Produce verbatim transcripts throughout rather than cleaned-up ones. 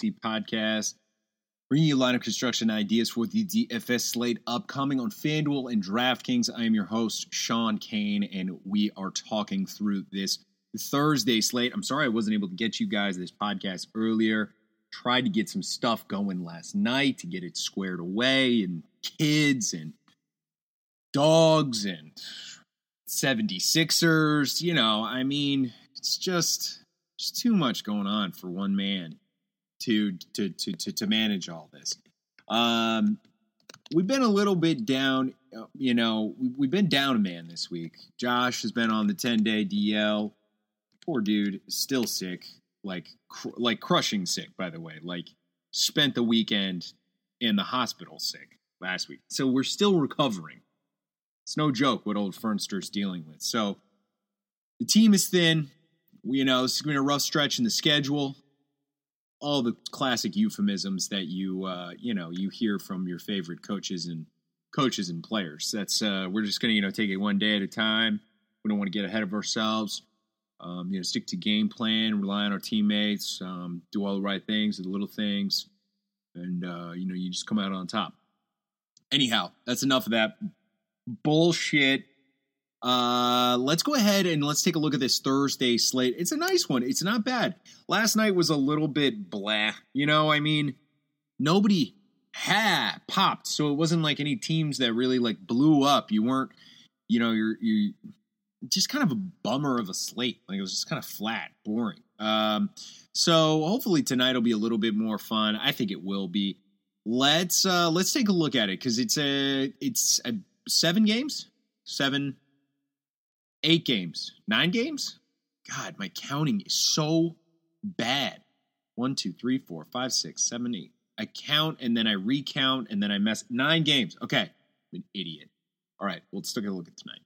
Fantasy Podcast, bringing you lineup construction ideas for the D F S slate upcoming on FanDuel and DraftKings. I am your host, Sean Kane, and we are talking through this Thursday slate. I'm sorry I wasn't able to get you guys this podcast earlier. Tried to get some stuff going last night to get it squared away, and kids and dogs and seventy-sixers. You know, I mean, it's just, just too much going on for one man to to to to, to manage all this. Um, we've been a little bit down. You know, we've been down a man this week. Josh has been on the ten-day D L. Poor dude, still sick, like cr- like crushing sick, by the way. Like, spent the weekend in the hospital sick last week. So we're still recovering. It's no joke what old Fernster's dealing with. So the team is thin. We, you know, this is going to be a rough stretch in the schedule. All the classic euphemisms that you, uh, you know, you hear from your favorite coaches and coaches and players. That's uh, we're just going to, you know, take it one day at a time. We don't want to get ahead of ourselves. Um, you know, stick to game plan, rely on our teammates, um, do all the right things, the little things, and, uh, you know, you just come out on top. Anyhow, that's enough of that bullshit. Uh, let's go ahead and let's take a look at this Thursday slate. It's a nice one. It's not bad. Last night was a little bit blah. You know, I mean, nobody had popped, so it wasn't like any teams that really, like, blew up. You weren't, you know, you're, you just kind of a bummer of a slate. Like, it was just kind of flat, boring. Um, so hopefully tonight will be a little bit more fun. I think it will be. Let's uh, let's take a look at it because it's a it's a seven games, seven, eight games, nine games. God, my counting is so bad. One, two, three, four, five, six, seven, eight. I count and then I recount and then I mess. Nine games. Okay, I'm an idiot. All right, well, let's take a look at tonight.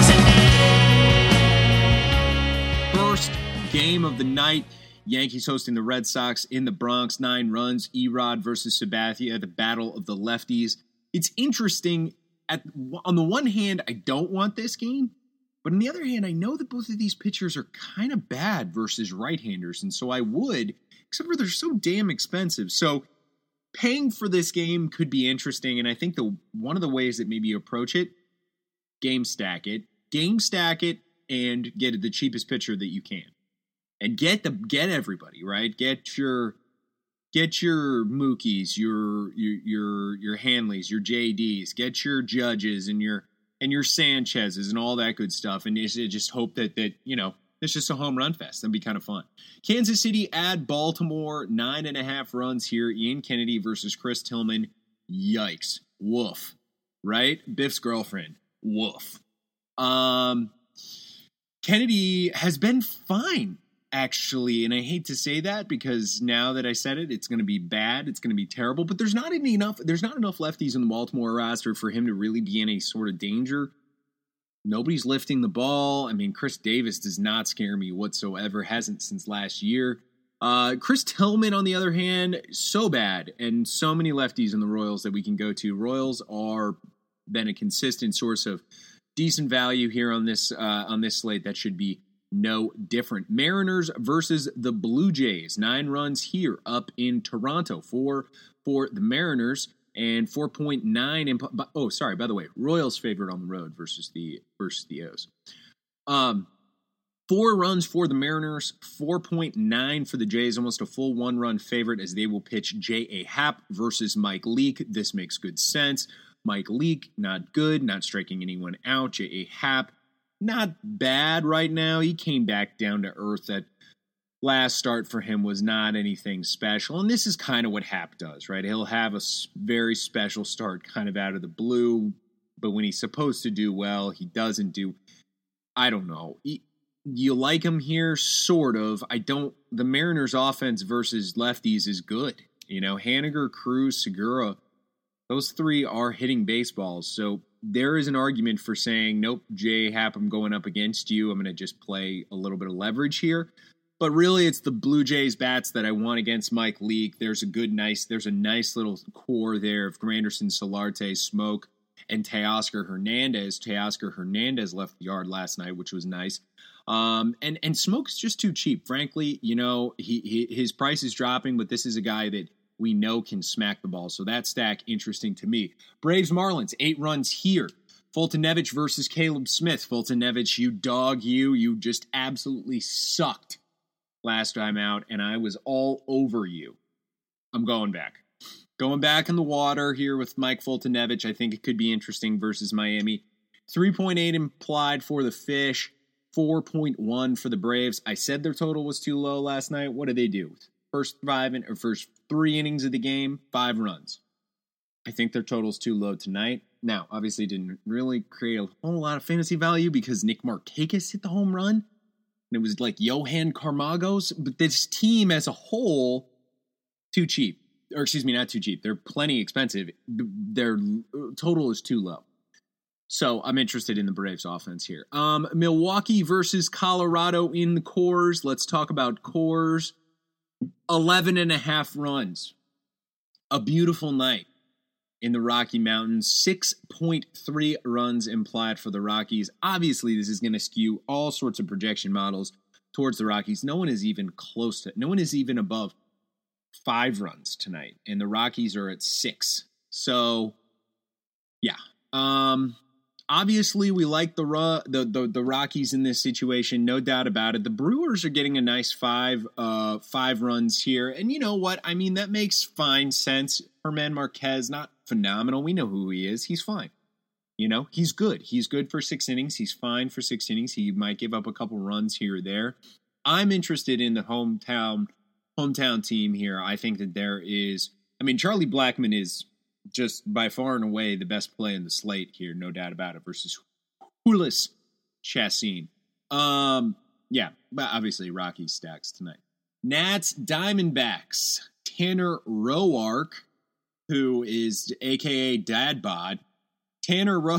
First game of the night, Yankees hosting the Red Sox in the Bronx. Nine runs, Erod versus Sabathia, the battle of the lefties. It's interesting. At on the one hand, I don't want this game, but on the other hand, I know that both of these pitchers are kind of bad versus right-handers, and so I would, except for they're so damn expensive. So paying for this game could be interesting, and I think the one of the ways that maybe you approach it, game stack it, game stack it, and get the cheapest pitcher that you can. And get the get everybody, right? Get your get your Mookies, your your your your Hanleys, your J Ds, get your Judges and your and your Sanchez's and all that good stuff. And just, just hope that that, you know, it's just a home run fest. That'd be kind of fun. Kansas City at Baltimore, nine and a half runs here. Ian Kennedy versus Chris Tillman. Yikes. Woof. Right? Biff's girlfriend. Woof. Um Kennedy has been fine, actually, and I hate to say that because now that I said it, it's going to be bad, it's going to be terrible, but there's not any enough there's not enough lefties in the Baltimore roster for him to really be in any sort of danger. Nobody's lifting the ball. I mean, Chris Davis does not scare me whatsoever, hasn't since last year. Uh, Chris Tillman, on the other hand, so bad, and so many lefties in the Royals that we can go to. Royals are been a consistent source of decent value here on this uh, on this slate. That should be no different. Mariners versus the Blue Jays. Nine runs here up in Toronto for for the Mariners and four point nine. In, oh, sorry. By the way, Royals favored on the road versus the versus the O's. Um, four runs for the Mariners, four point nine for the Jays. Almost a full one run favorite as they will pitch J A. Happ versus Mike Leake. This makes good sense. Mike Leake, not good, not striking anyone out. J A. Happ, not bad right now. He came back down to earth. That last start for him was not anything special. And this is kind of what Happ does, right? He'll have a very special start kind of out of the blue, but when he's supposed to do well, he doesn't do, I don't know. He, you like him here? Sort of. I don't, the Mariners offense versus lefties is good. You know, Haniger, Cruz, Segura, those three are hitting baseballs, so there is an argument for saying, nope, J. Happ, I'm going up against you. I'm going to just play a little bit of leverage here. But really, it's the Blue Jays bats that I want against Mike Leake. There's a good, nice, there's a nice little core there of Granderson, Solarte, Smoke, and Teoscar Hernandez. Teoscar Hernandez left the yard last night, which was nice. Um, and, and Smoke's just too cheap. Frankly, you know, he, he his price is dropping, but this is a guy that we know can smack the ball. So that stack, interesting to me. Braves Marlins, eight runs here. Foltynewicz versus Caleb Smith. Foltynewicz, you dog, you. You just absolutely sucked last time out, and I was all over you. I'm going back. Going back in the water here with Mike Foltynewicz. I think it could be interesting versus Miami. three point eight implied for the Fish. four point one for the Braves. I said their total was too low last night. What did they do? First five in, or first three innings of the game, five runs. I think their total's too low tonight. Now, obviously, didn't really create a whole lot of fantasy value because Nick Markakis hit the home run. And it was like Johan Carmagos. But this team as a whole, too cheap. Or excuse me, not too cheap. They're plenty expensive. Their total is too low. So I'm interested in the Braves offense here. Um, Milwaukee versus Colorado in the Coors. Let's talk about Coors. eleven and a half runs. A beautiful night in the Rocky Mountains. six point three runs implied for the Rockies. Obviously, this is going to skew all sorts of projection models towards the Rockies. No one is even close to, no one is even above five runs tonight. And the Rockies are at six. So, yeah. Um... Obviously, we like the, the the the Rockies in this situation, no doubt about it. The Brewers are getting a nice five uh five runs here, and you know what? I mean, that makes fine sense. German Marquez, not phenomenal. We know who he is. He's fine. You know, he's good. He's good for six innings. He's fine for six innings. He might give up a couple runs here or there. I'm interested in the hometown hometown team here. I think that there is. I mean, Charlie Blackmon is just by far and away the best play in the slate here, no doubt about it, versus Jhoulys Chacin. Um, yeah, but obviously Rockies stacks tonight. Nats Diamondbacks. Tanner Roark, who is a k a. Dad Bod. Tanner Ro-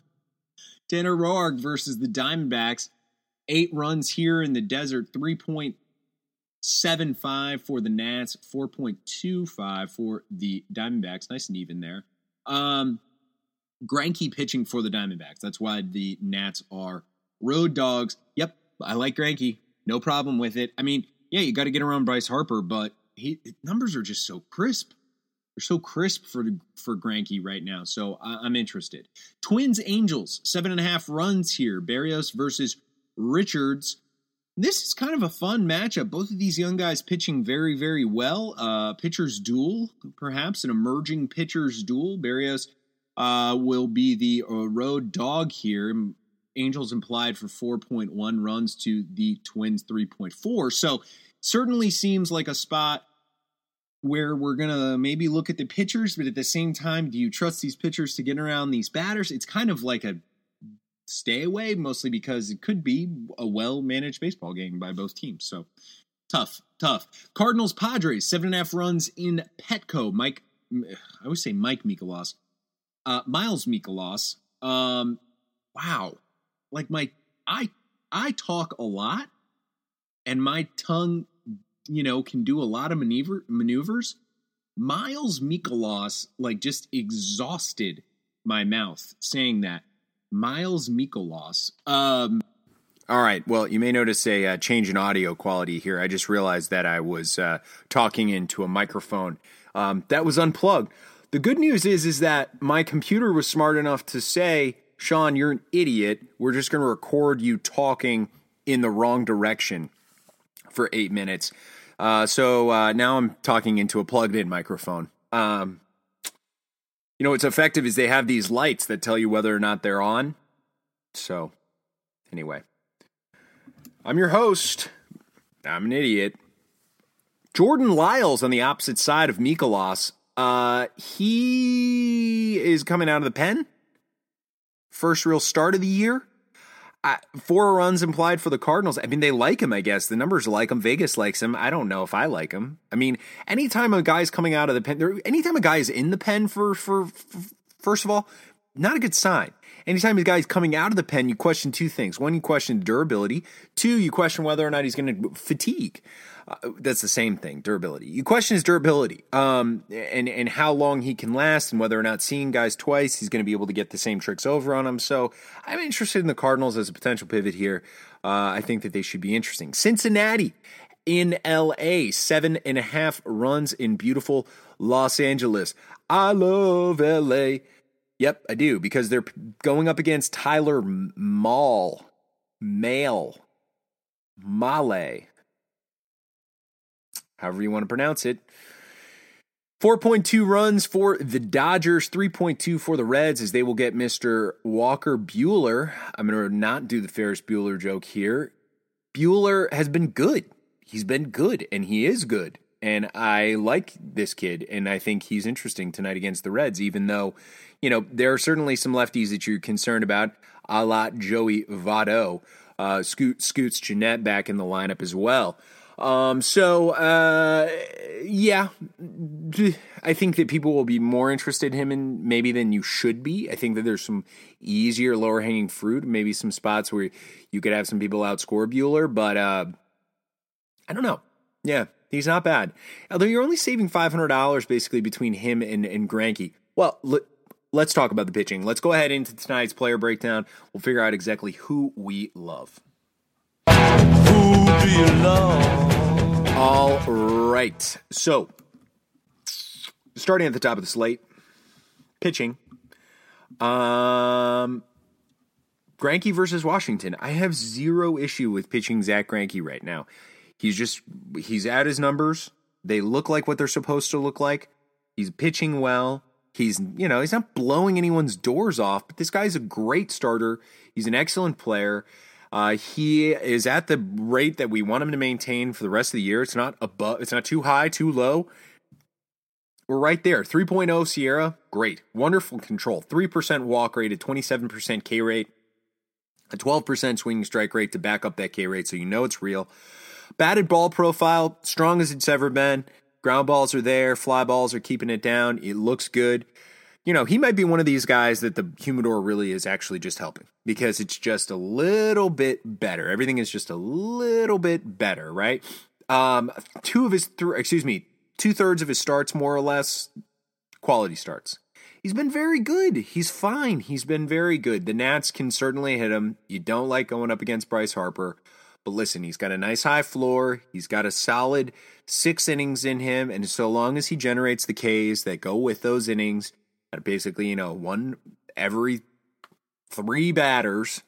Tanner Roark versus the Diamondbacks. Eight runs here in the desert, three point seven five for the Nats, four point two five for the Diamondbacks. Nice and even there. Um, Greinke pitching for the Diamondbacks. That's why the Nats are road dogs. Yep, I like Greinke. No problem with it. I mean, yeah, you got to get around Bryce Harper, but he numbers are just so crisp. They're so crisp for for Greinke right now, so I, I'm interested. Twins Angels, seven and a half runs here. Berrios versus Richards. This is kind of a fun matchup. Both of these young guys pitching very, very well. Uh, pitchers duel, perhaps an emerging pitchers duel. Berrios uh, will be the uh, road dog here. Angels implied for four point one runs to the Twins three point four. So certainly seems like a spot where we're going to maybe look at the pitchers, but at the same time, do you trust these pitchers to get around these batters? It's kind of like a stay away, mostly because it could be a well-managed baseball game by both teams. So tough, tough. Cardinals Padres, seven and a half runs in Petco. Mike, I always say Mike Mikolas. Uh, Miles Mikolas. Um, wow. Like my, I, I talk a lot and my tongue, you know, can do a lot of maneuver maneuvers. Miles Mikolas, like, just exhausted my mouth saying that. Miles Mikolas. Um, All right. Well, you may notice a uh, change in audio quality here. I just realized that I was uh, talking into a microphone um, that was unplugged. The good news is, is that my computer was smart enough to say, Sean, you're an idiot. We're just going to record you talking in the wrong direction for eight minutes. Uh, so uh, now I'm talking into a plugged-in microphone. Um, you know, what's effective is they have these lights that tell you whether or not they're on. So, anyway. I'm your host. I'm an idiot. Jordan Lyles on the opposite side of Mikolas. Uh, he is coming out of the pen. First real start of the year. Uh, four runs implied for the Cardinals. I mean, they like him, I guess. The numbers like him. Vegas likes him. I don't know if I like him. I mean, anytime a guy's coming out of the pen, anytime a guy is in the pen for, for, for, first of all, not a good sign. Anytime a guy's coming out of the pen, you question two things. One, you question durability. Two, you question whether or not he's going to fatigue. Uh, that's the same thing, durability. You question his durability um, and, and how long he can last and whether or not seeing guys twice, he's going to be able to get the same tricks over on them. So I'm interested in the Cardinals as a potential pivot here. Uh, I think that they should be interesting. Cincinnati in L A, seven and a half runs in beautiful Los Angeles. I love L A. Yep, I do, because they're going up against Tyler Mahle. Mahle. Mahle. However you want to pronounce it. four point two runs for the Dodgers, three point two for the Reds, as they will get Mister Walker Buehler. I'm going to not do the Ferris Bueller joke here. Bueller has been good. He's been good, and he is good. And I like this kid, and I think he's interesting tonight against the Reds, even though, you know, there are certainly some lefties that you're concerned about, a la Joey Votto. Uh, Scoot, Scoots Jeanette back in the lineup as well. Um, so, uh, yeah, I think that people will be more interested in him in maybe than you should be. I think that there's some easier, lower hanging fruit, maybe some spots where you could have some people outscore Bueller, but, uh, I don't know. Yeah, he's not bad. Although you're only saving five hundred dollars basically between him and, and Greinke. Well, let, let's talk about the pitching. Let's go ahead into tonight's player breakdown. We'll figure out exactly who we love. Who do you love? All right. So, starting at the top of the slate, pitching. Um, Greinke versus Washington. I have zero issue with pitching Zach Greinke right now. He's just, he's at his numbers. They look like what they're supposed to look like. He's pitching well. He's, you know, he's not blowing anyone's doors off, but this guy's a great starter. He's an excellent player. Uh, he is at the rate that we want him to maintain for the rest of the year. It's not above, it's not too high, too low. We're right there. three point oh Sierra, great. Wonderful control. three percent walk rate, a twenty-seven percent K rate, a twelve percent swinging strike rate to back up that K rate so you know it's real. Batted ball profile, strong as it's ever been. Ground balls are there. Fly balls are keeping it down. It looks good. You know, he might be one of these guys that the humidor really is actually just helping because it's just a little bit better. Everything is just a little bit better, right? Um, two of his, th- excuse me, two thirds of his starts, more or less, quality starts. He's been very good. He's fine. He's been very good. The Nats can certainly hit him. You don't like going up against Bryce Harper. But listen, he's got a nice high floor. He's got a solid six innings in him. And so long as he generates the Ks that go with those innings, basically, you know, one every three batters,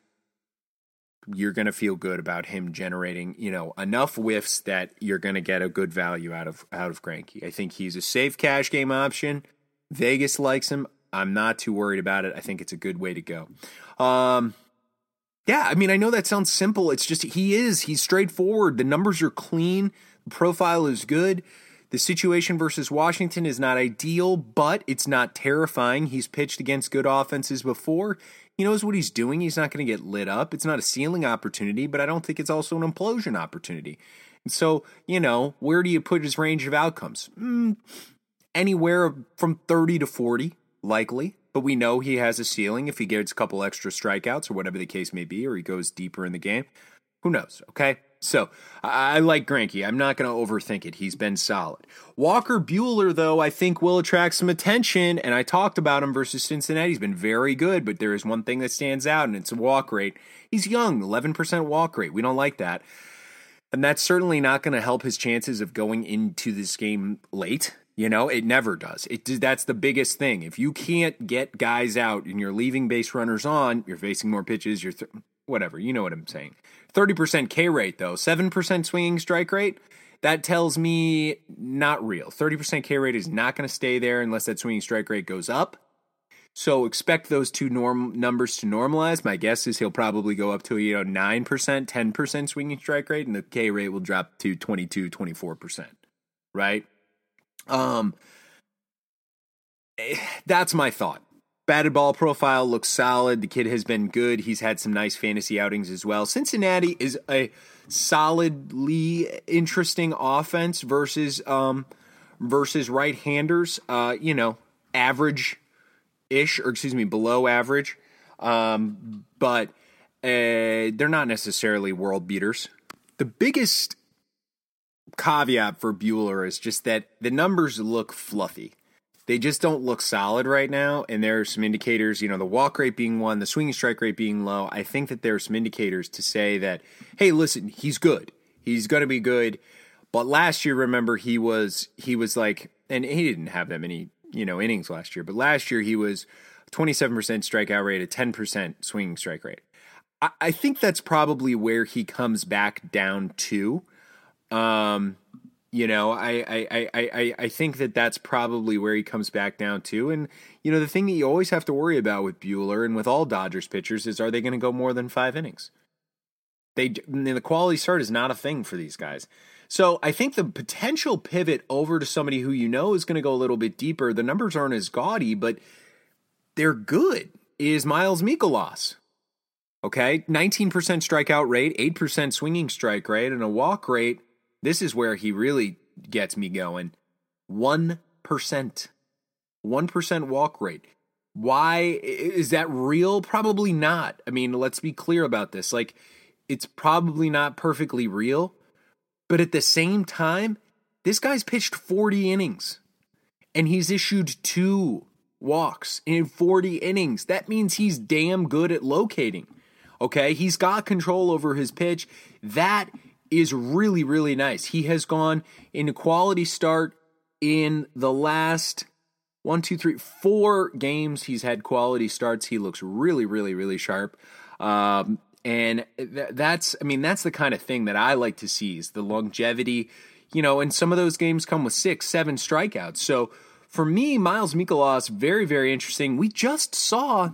you're going to feel good about him generating, you know, enough whiffs that you're going to get a good value out of out of Greinke. I think he's a safe cash game option. Vegas likes him. I'm not too worried about it. I think it's a good way to go. Um, yeah, I mean, I know that sounds simple. It's just he is. He's straightforward. The numbers are clean. The profile is good. The situation versus Washington is not ideal, but it's not terrifying. He's pitched against good offenses before. He knows what he's doing. He's not going to get lit up. It's not a ceiling opportunity, but I don't think it's also an implosion opportunity. And so, you know, where do you put his range of outcomes? Mm, anywhere from thirty to forty, likely. But we know he has a ceiling if he gets a couple extra strikeouts or whatever the case may be, or he goes deeper in the game. Who knows, okay? So, I, I like Greinke. I'm not going to overthink it. He's been solid. Walker Buehler, though, I think will attract some attention, and I talked about him versus Cincinnati. He's been very good, but there is one thing that stands out, and it's a walk rate. He's young, eleven percent walk rate. We don't like that. And that's certainly not going to help his chances of going into this game late. You know, it never does. It That's the biggest thing. If you can't get guys out and you're leaving base runners on, you're facing more pitches, you're th- whatever. You know what I'm saying. thirty percent K rate, though. seven percent swinging strike rate. That tells me not real. thirty percent K rate is not going to stay there unless that swinging strike rate goes up. So expect those two norm numbers to normalize. My guess is he'll probably go up to, you know, nine percent, ten percent swinging strike rate, and the K rate will drop to twenty-two, twenty-four percent. Right? Um, that's my thought. Batted ball profile looks solid. The kid has been good. He's had some nice fantasy outings as well. Cincinnati is a solidly interesting offense versus um versus right-handers. Uh, you know, average-ish, or excuse me, below average. Um, but uh, they're not necessarily world beaters. The biggest caveat for Buehler is just that the numbers look fluffy. they just don't look solid right now. And there are some indicators, you know, the walk rate being one, the swinging strike rate being low. I think that there are some indicators to say that, hey, listen, he's good. He's going to be good. But last year, remember, he was he was like, and he didn't have that many, you know, innings last year. But last year he was twenty-seven percent strikeout rate, a ten percent swinging strike rate. I, I think that's probably where he comes back down to. Um, you know, I, I, I, I, I think that that's probably where he comes back down to. And, you know, the thing that you always have to worry about with Buehler and with all Dodgers pitchers is, are they going to go more than five innings? They, the quality start is not a thing for these guys. So I think the potential pivot over to somebody who you know is going to go a little bit deeper, the numbers aren't as gaudy, but they're good, is Miles Mikolas. Okay, nineteen percent strikeout rate, eight percent swinging strike rate, and a walk rate. This is where he really gets me going. one percent. one percent walk rate. Why? Is that real? Probably not. I mean, let's be clear about this. Like, it's probably not perfectly real. But at the same time, this guy's pitched forty innings. And he's issued two walks in forty innings. That means he's damn good at locating. Okay? He's got control over his pitch. That is really, really nice. He has gone in a quality start in the last one, two, three, four games. He's had quality starts. He looks really, really, really sharp. Um, and th- that's, I mean, that's the kind of thing that I like to see, is the longevity, you know, and some of those games come with six, seven strikeouts. So for me, Miles Mikolas, very, very interesting. We just saw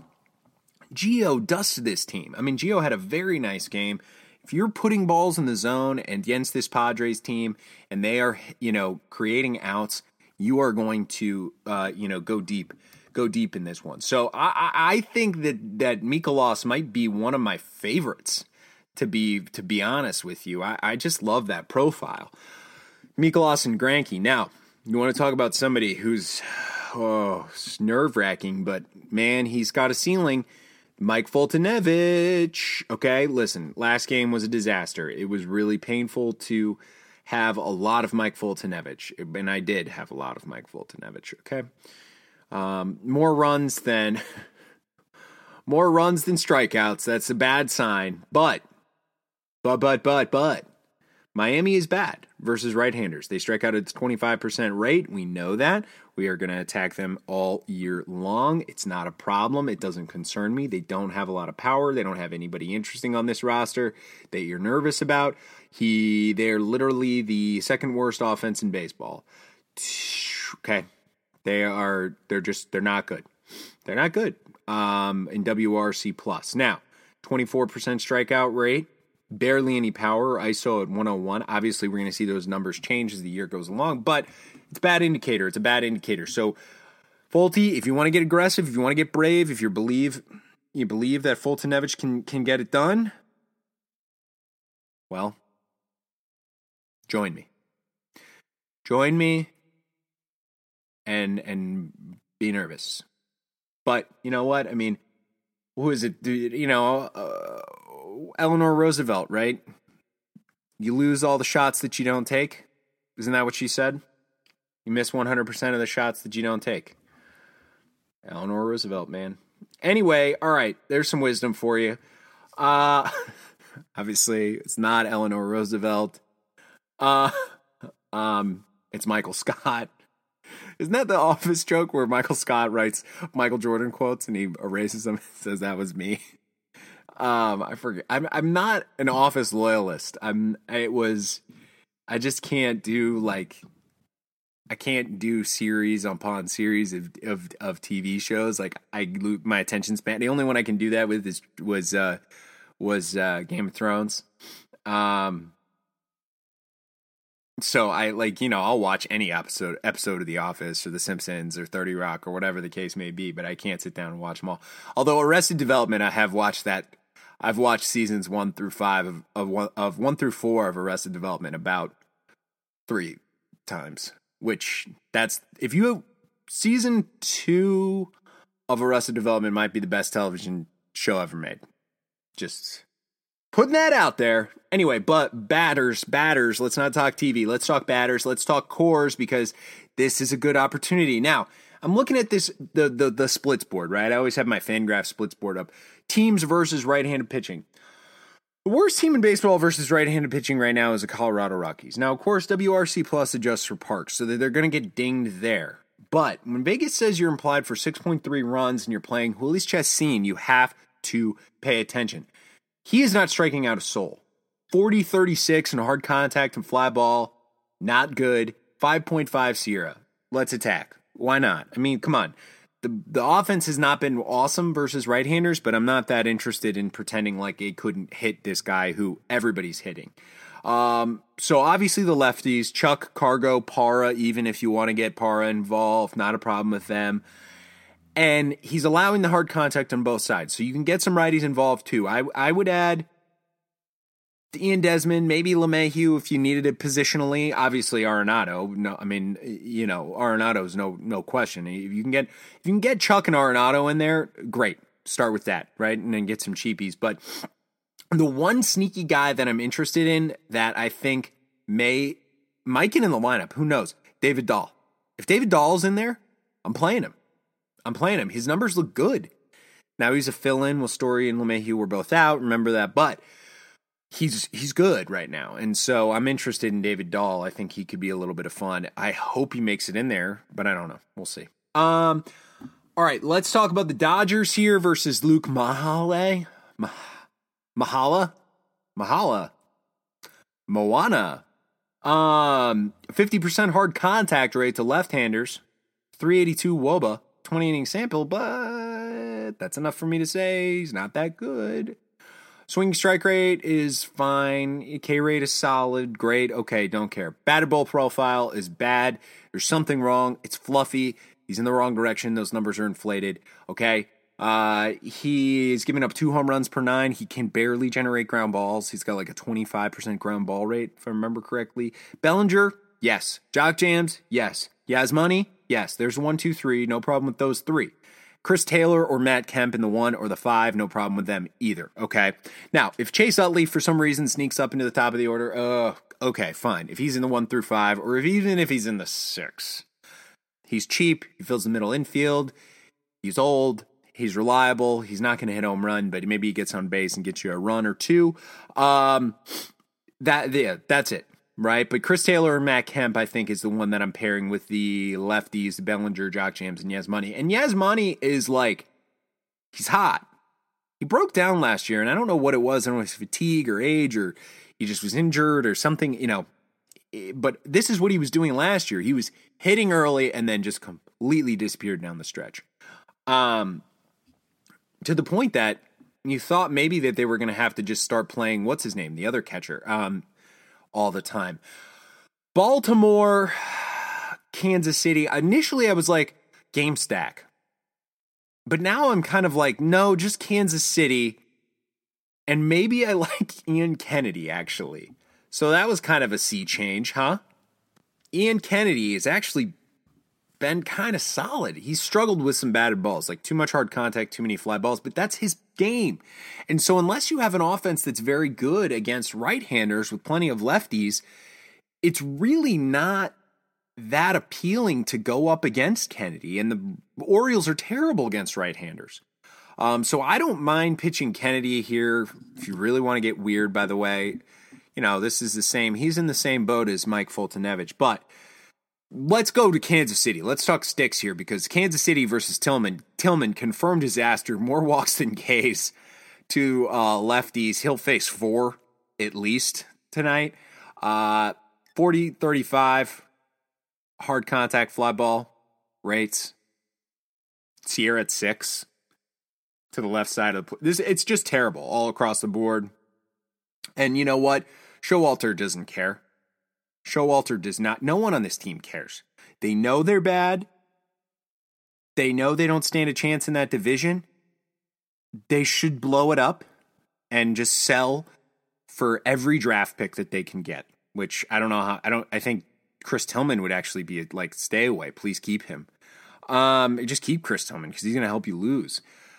Gio dust this team. I mean, Gio had a very nice game. If you're putting balls in the zone and against this Padres team and they are, you know, creating outs, you are going to, uh, you know, go deep, go deep in this one. So I, I think that, that Mikolas might be one of my favorites, to be, to be honest with you. I, I just love that profile. Mikolas and Greinke. Now, you want to talk about somebody who's, oh, nerve-wracking, but man, he's got a ceiling. Mike Foltynewicz. Okay, listen, last game was a disaster. It was really painful to have a lot of Mike Foltynewicz, and I did have a lot of Mike Foltynewicz, okay? Um, more runs than more runs than strikeouts. That's a bad sign. But, but, but, but, but, Miami is bad versus right-handers. They strike out at a twenty-five percent rate. We know that. We are going to attack them all year long. It's not a problem. It doesn't concern me. They don't have a lot of power. They don't have anybody interesting on this roster that you're nervous about. He, they're literally the second worst offense in baseball. Okay. They are, they're just, they're not good. They're not good. Um, in W R C plus. Now, twenty-four percent strikeout rate. Barely any power, I S O at one oh one. Obviously, we're going to see those numbers change as the year goes along, but it's a bad indicator. It's a bad indicator. So, Folty, if you want to get aggressive, if you want to get brave, if you believe you believe that Foltynewicz can can get it done, well, join me. Join me and and be nervous. But you know what? I mean, who is it? You know, uh, Eleanor Roosevelt, right? You lose all the shots that you don't take. Isn't that what she said? You miss one hundred percent of the shots that you don't take. Eleanor Roosevelt, man. Anyway, all right, there's some wisdom for you. Uh, obviously, it's not Eleanor Roosevelt. Uh, um, it's Michael Scott. Isn't that the Office joke where Michael Scott writes Michael Jordan quotes and he erases them and says that was me? Um, I forget. I'm I'm not an Office loyalist. I'm. It was. I just can't do like. I can't do series upon series of of, of T V shows. Like I lose my attention span. The only one I can do that with is was uh, was uh, Game of Thrones. Um. So I like you know I'll watch any episode episode of The Office or The Simpsons or thirty Rock or whatever the case may be, but I can't sit down and watch them all. Although Arrested Development, I have watched that. I've watched seasons one through five of of one, of one through four of Arrested Development about three times. Which that's if you season two of Arrested Development might be the best television show ever made. Just putting that out there. Anyway, but batters, batters. Let's not talk T V. Let's talk batters. Let's talk cores because this is a good opportunity. Now, I'm looking at this, the, the, the splits board, right? I always have my Fangraph splits board up. Teams versus right-handed pitching. The worst team in baseball versus right-handed pitching right now is the Colorado Rockies. Now, of course, W R C Plus adjusts for parks, so that they're going to get dinged there. But when Vegas says you're implied for six point three runs and you're playing Jhoulys Chacín, you have to pay attention. He is not striking out a soul. forty thirty-six in hard contact and fly ball, not good. five point five Sierra. Let's attack. Why not? I mean, come on. The the offense has not been awesome versus right-handers, but I'm not that interested in pretending like it couldn't hit this guy who everybody's hitting. Um, so obviously the lefties, Chuck, Cargo, Parra, even if you want to get Parra involved, not a problem with them. And he's allowing the hard contact on both sides, so you can get some righties involved too. I I would add Ian Desmond, maybe LeMahieu if you needed it positionally. Obviously Arenado. No, I mean, you know, Arenado's no no question. If you can get if you can get Chuck and Arenado in there, great. Start with that, right? And then get some cheapies. But the one sneaky guy that I'm interested in that I think may might get in the lineup, who knows? David Dahl. If David Dahl's in there, I'm playing him. I'm playing him. His numbers look good. Now he's a fill-in. Well, Story and LeMahieu were both out. Remember that, but He's he's good right now, and so I'm interested in David Dahl. I think he could be a little bit of fun. I hope he makes it in there, but I don't know. We'll see. Um, all right, let's talk about the Dodgers here versus Luke Mahala. Mah- Mahala? Mahala? Moana. Um, fifty percent hard contact rate to left-handers, three eighty-two W O B A, twenty inning sample, but that's enough for me to say he's not that good. Swing strike rate is fine. K rate is solid. Great. Okay, don't care. Batted ball profile is bad. There's something wrong. It's fluffy. He's in the wrong direction. Those numbers are inflated. Okay. Uh, he's giving up two home runs per nine. He can barely generate ground balls. He's got like a twenty-five percent ground ball rate, if I remember correctly. Bellinger, yes. Jock Jams, yes. Yasmani, yes. There's one, two, three. No problem with those three. Chris Taylor or Matt Kemp in the one or the five, no problem with them either, okay? Now, if Chase Utley for some reason sneaks up into the top of the order, uh, okay, fine. If he's in the one through five, or if even if he's in the six, he's cheap, he fills the middle infield, he's old, he's reliable, he's not going to hit home run, but maybe he gets on base and gets you a run or two. Um, that yeah, that's it. Right, but Chris Taylor and Matt Kemp, I think, is the one that I'm pairing with the lefties, Bellinger, Jock Jams, and Yasmani. And Yasmani is like, he's hot. He broke down last year, and I don't know what it was. I don't know if it's fatigue or age or he just was injured or something, you know. But this is what he was doing last year. He was hitting early and then just completely disappeared down the stretch. Um, to the point that you thought maybe that they were going to have to just start playing, what's his name, the other catcher, um, all the time. Baltimore, Kansas City. Initially, I was like, game stack. But now I'm kind of like, no, just Kansas City. And maybe I like Ian Kennedy, actually. So that was kind of a sea change, huh? Ian Kennedy has actually been kind of solid. He's struggled with some batted balls, like too much hard contact, too many fly balls, but that's his game. And so unless you have an offense that's very good against right-handers with plenty of lefties, it's really not that appealing to go up against Kennedy. And the Orioles are terrible against right-handers. Um, so I don't mind pitching Kennedy here. If you really want to get weird, by the way, you know, this is the same. He's in the same boat as Mike Foltynewicz, but let's go to Kansas City. Let's talk sticks here because Kansas City versus Tillman. Tillman confirmed disaster, more walks than Ks to uh, lefties. He'll face four at least tonight. Uh, forty thirty-five hard contact fly ball rates. Sierra at six to the left side of the this. It's just terrible all across the board. And you know what? Showalter doesn't care. Showalter does not. No one on this team cares. They know they're bad. They know they don't stand a chance in that division. They should blow it up and just sell for every draft pick that they can get, which I don't know how. I don't. I think Chris Tillman would actually be like, stay away. Please keep him. Um, just keep Chris Tillman because he's going to help you lose.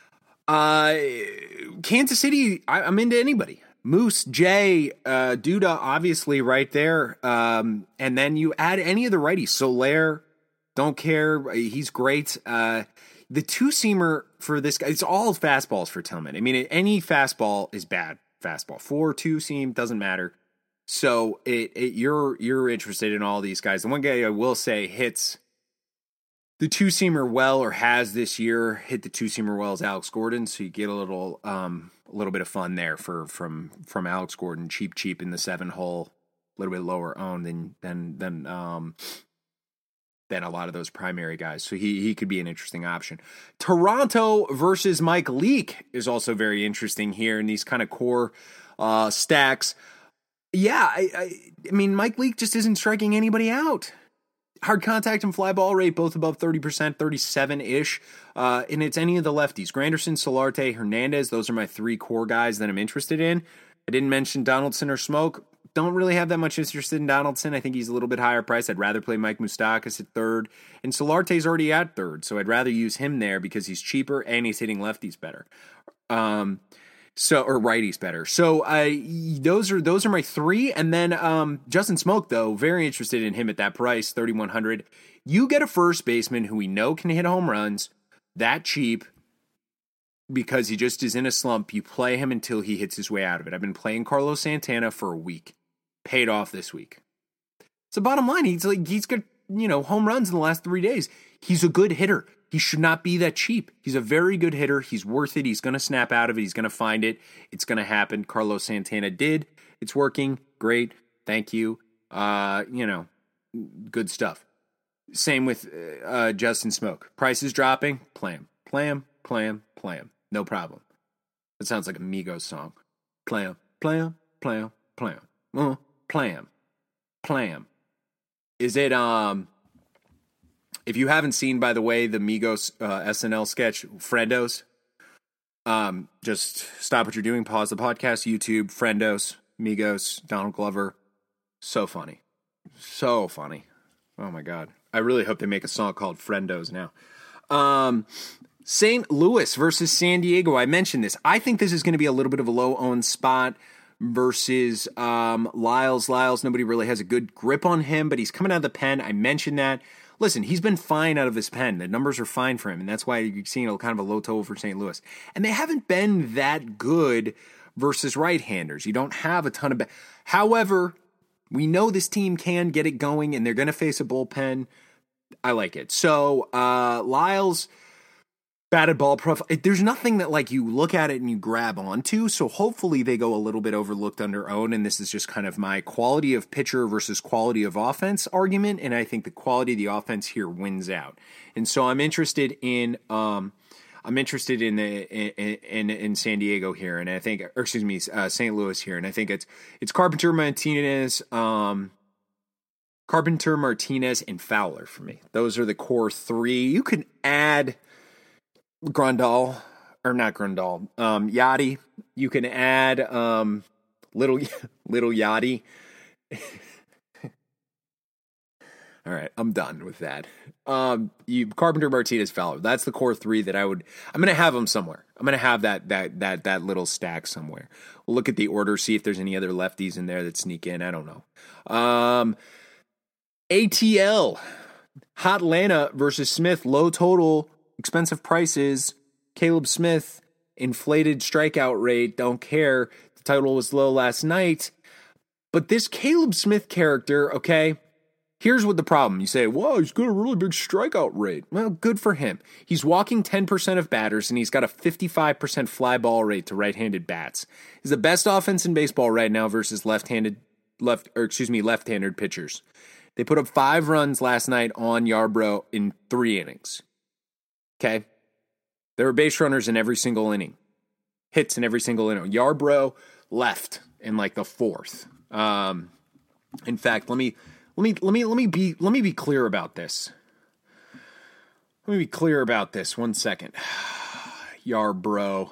Uh, Kansas City, I, I'm into anybody. Moose, Jay, uh, Duda, obviously right there. Um, and then you add any of the righties. Soler, Don't care. He's great. Uh, the two-seamer for this guy, it's all fastballs for Tillman. I mean, any fastball is bad fastball. Four, two-seam, doesn't matter. So it, it you're you're interested in all these guys. The one guy I will say hits the two-seamer well, or has this year hit the two-seamer well, is Alex Gordon. So you get a little um a little bit of fun there for from from Alex Gordon, cheap cheap in the seven hole, a little bit lower owned than than than um than a lot of those primary guys. So he he could be an interesting option. Toronto versus Mike Leake is also very interesting here in these kind of core uh, stacks. Yeah, I, I I mean, Mike Leake just isn't striking anybody out. Hard contact and fly ball rate, both above thirty percent, thirty-seven-ish. Uh, and it's any of the lefties. Granderson, Solarte, Hernandez, those are my three core guys that I'm interested in. I didn't mention Donaldson or Smoke. Don't really have that much interest in Donaldson. I think he's a little bit higher priced. I'd rather play Mike Moustakas at third. And Solarte's already at third, so I'd rather use him there because he's cheaper and he's hitting lefties better. Um... So or righties better. So I those are those are my three, and then um, Justin Smoke though, very interested in him at that price, thirty-one hundred. You get a first baseman who we know can hit home runs, that cheap, because he just is in a slump. You play him until he hits his way out of it. I've been playing Carlos Santana for a week, paid off this week. So bottom line, he's like he's got you know home runs in the last three days. He's a good hitter. He should not be that cheap. He's a very good hitter. He's worth it. He's going to snap out of it. He's going to find it. It's going to happen. Carlos Santana did. It's working. Great. Thank you. Uh, you know, good stuff. Same with uh, Justin Smoke. Price is dropping. Play him. Play him. Play him. Play him. No problem. That sounds like a Migos song. Play him. Play him. Play him. Play him. Uh, play him. Play him. Is it... um? If you haven't seen, by the way, the Migos uh, S N L sketch, Friendos, um, just stop what you're doing, pause the podcast, YouTube, Friendos, Migos, Donald Glover. So funny. So funny. Oh, my God. I really hope they make a song called Friendos now. Um, Saint Louis versus San Diego. I mentioned this. I think this is going to be a little bit of a low-owned spot versus um, Lyles. Lyles, nobody really has a good grip on him, but he's coming out of the pen. I mentioned that. Listen, he's been fine out of his pen. The numbers are fine for him, and that's why you're seeing a kind of a low total for Saint Louis. And they haven't been that good versus right-handers. You don't have a ton of... Ba- However, we know this team can get it going, and they're going to face a bullpen. I like it. So, uh, Lyles... batted ball profile. There's nothing that like you look at it and you grab onto. So hopefully they go a little bit overlooked under own. And this is just kind of my quality of pitcher versus quality of offense argument. And I think the quality of the offense here wins out. And so I'm interested in, um, I'm interested in the in, in in San Diego here, and I think, or excuse me, uh, Saint Louis here, and I think it's it's Carpenter, Martinez, um, Carpenter, Martinez, and Fowler for me. Those are the core three. You can add Grandal, or not Grandal, um, Yachty. You can add um, little little Yachty. All right, I'm done with that. Um, you Carpenter, Martinez, Fowler. That's the core three that I would. I'm gonna have them somewhere. I'm gonna have that that that that little stack somewhere. We'll look at the order, see if there's any other lefties in there that sneak in. I don't know. Um, A T L, Hot Atlanta versus Smith. Low total, expensive prices. Caleb Smith, inflated strikeout rate. Don't care. The total was low last night, but this Caleb Smith character, okay. Here's what the problem. You say, whoa, he's got a really big strikeout rate. Well, good for him. He's walking ten percent of batters, and he's got a fifty-five percent fly ball rate to right-handed bats. He's the best offense in baseball right now versus left-handed, left, or excuse me, left-handed pitchers. They put up five runs last night on Yarbrough in three innings. Okay? There were base runners in every single inning. Hits in every single inning. Yarbrough left in like the fourth. Um, in fact, let me... Let me let me let me be let me be clear about this. Let me be clear about this. One second. Yarbrough.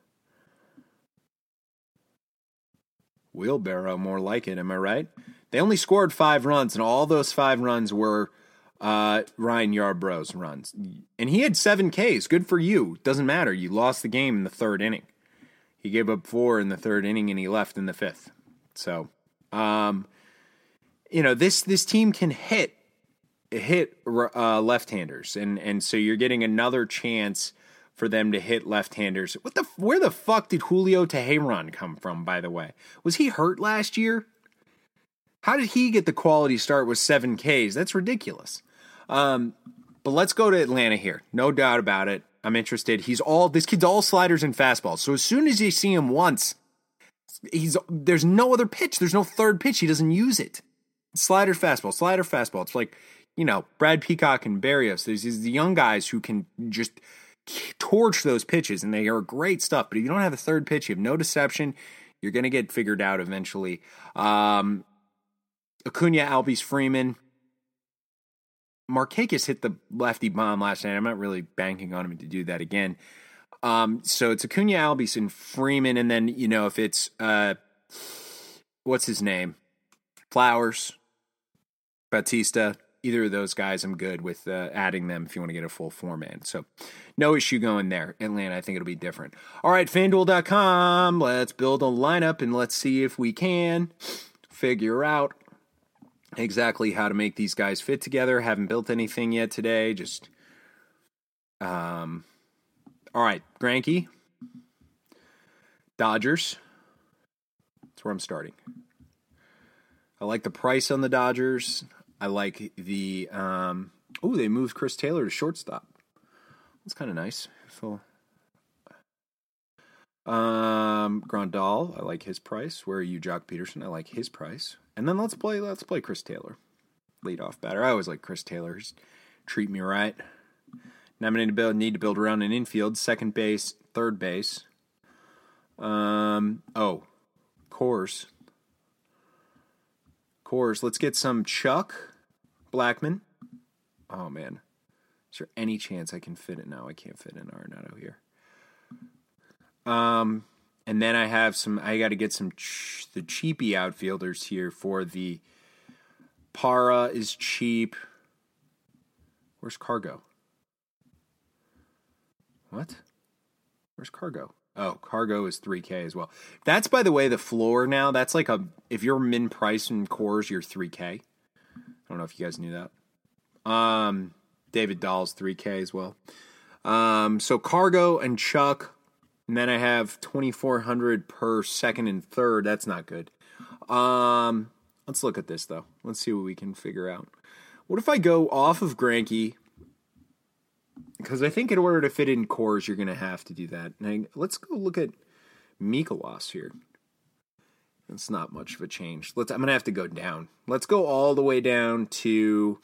Wheelbarrow, more like it, am I right? They only scored five runs, and all those five runs were uh, Ryan Yarbrough's runs. And he had seven Ks. Good for you. Doesn't matter. You lost the game in the third inning. He gave up four in the third inning, and he left in the fifth. So, um... You know, this this team can hit. hit uh, left-handers, and and so you're getting another chance for them to hit left-handers. What the? Where the fuck did Julio Teheran come from, by the way? Was he hurt last year? How did he get the quality start with seven Ks? That's ridiculous. Um, but let's go to Atlanta here. No doubt about it. I'm interested. He's all this kid's all sliders and fastballs. So as soon as you see him once, he's there's no other pitch. There's no third pitch. He doesn't use it. Slider, fastball, slider, fastball. It's like, you know, Brad Peacock and Barrios. There's these young guys who can just torch those pitches, and they are great stuff. But if you don't have a third pitch, you have no deception. You're going to get figured out eventually. Um, Acuna, Albies, Freeman. Markakis hit the lefty bomb last night. I'm not really banking on him to do that again. Um, so it's Acuna, Albies, and Freeman. And then, you know, if it's, uh, what's his name? Flowers, Bautista, either of those guys, I'm good with uh, adding them if you want to get a full four-man. So no issue going there. Atlanta, I think it'll be different. All right, FanDuel dot com. Let's build a lineup, and let's see if we can figure out exactly how to make these guys fit together. Haven't built anything yet today. Just, um, all right, Greinke, Dodgers. That's where I'm starting. I like the price on the Dodgers. I like the, um, oh, they moved Chris Taylor to shortstop. That's kind of nice. So, um, Grandal, I like his price. Where are you, Jock Peterson? I like his price. And then let's play, let's play Chris Taylor. Leadoff batter. I always like Chris Taylor. Just treat me right. Now I'm going to build, need to build around an infield, second base, third base. Um, oh, Coors. Coors. Let's get some Chuck Blackman. Oh, man. Is there any chance I can fit it? No, I can't fit in Arenado here. Um, and then I have some, I got to get some, ch- the cheapy outfielders here for the, Para is cheap. Where's Cargo? What? Where's Cargo? Oh, Cargo is three K as well. That's, by the way, the floor now. That's like a, if you're min price in Coors, you're three K. I don't know if you guys knew that. Um, David Dahl's three K as well. Um, so Cargo and Chuck, and then I have twenty-four hundred per second and third. That's not good. Um, let's look at this, though. Let's see what we can figure out. What if I go off of Greinke? Because I think in order to fit in Coors, you're going to have to do that. And I, let's go look at Mikolas here. It's not much of a change. Let's. I'm going to have to go down. Let's go all the way down to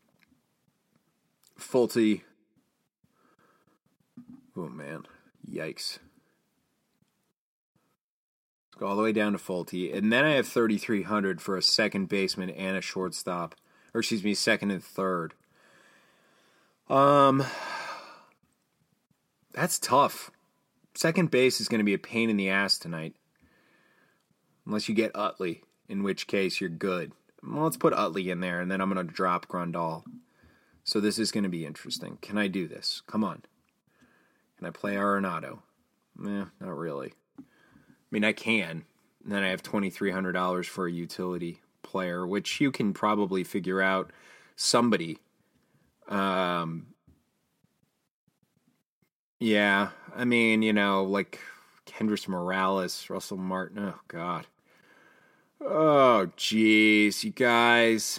Fulte. Oh, man. Yikes. Let's go all the way down to Fulte. And then I have thirty-three hundred for a second baseman and a shortstop. Or excuse me, second and third. Um... That's tough. Second base is going to be a pain in the ass tonight. Unless you get Utley, in which case you're good. Well, let's put Utley in there, and then I'm going to drop Grandal. So this is going to be interesting. Can I do this? Come on. Can I play Arenado? Eh, not really. I mean, I can. And then I have twenty-three hundred dollars for a utility player, which you can probably figure out somebody. Um... Yeah, I mean, you know, like Kendrys Morales, Russell Martin. Oh, God. Oh, jeez, you guys.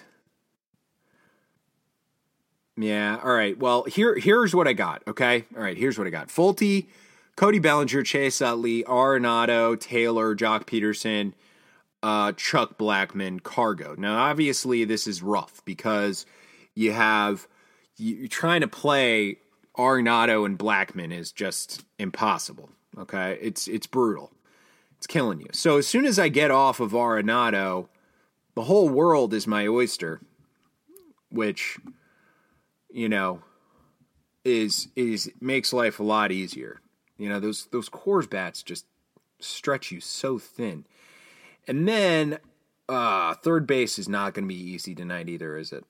Yeah, all right. Well, here, here's what I got, okay? All right, here's what I got. Fulte, Cody Bellinger, Chase Utley, Arenado, Taylor, Jock Peterson, uh, Chuck Blackman, Cargo. Now, obviously, this is rough because you have, you're trying to play Arenado and Blackman is just impossible, okay? It's it's brutal. It's killing you. So as soon as I get off of Arenado, the whole world is my oyster, which, you know, is is makes life a lot easier. You know, those those Coors bats just stretch you so thin. And then uh, third base is not going to be easy tonight either, is it?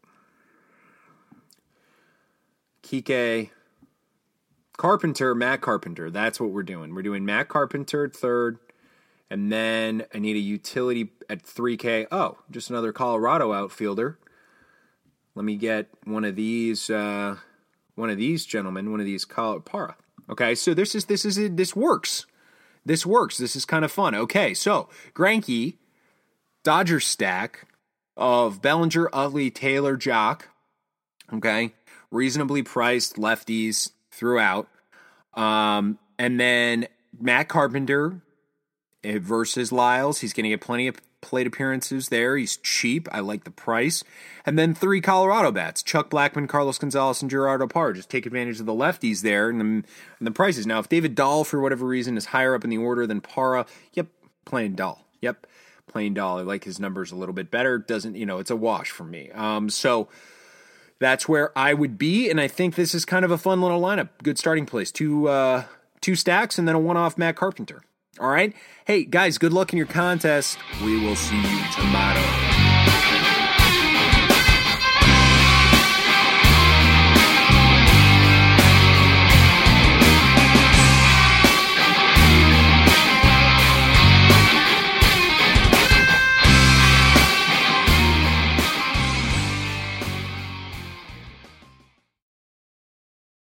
Kike... Carpenter, Matt Carpenter. That's what we're doing. We're doing Matt Carpenter third, and then I need a utility at three K. Oh, just another Colorado outfielder. Let me get one of these, uh, one of these gentlemen, one of these Kyle Parra. Okay, so this is this is this works. This works. This is kind of fun. Okay, so Greinke, Dodger stack of Bellinger, Utley, Taylor, Jock. Okay, reasonably priced lefties throughout. Um, and then Matt Carpenter versus Lyles. He's going to get plenty of plate appearances there. He's cheap. I like the price. And then three Colorado bats: Chuck Blackman, Carlos Gonzalez, and Gerardo Parra. Just take advantage of the lefties there and the, and the prices. Now, if David Dahl, for whatever reason, is higher up in the order than Parra, yep, plain Dahl. Yep, plain Dahl. I like his numbers a little bit better. Doesn't, you know, it's a wash for me. Um, so that's where I would be, and I think this is kind of a fun little lineup. Good starting place. Two, uh, two stacks and then a one-off Matt Carpenter. All right? Hey, guys, good luck in your contest. We will see you tomorrow.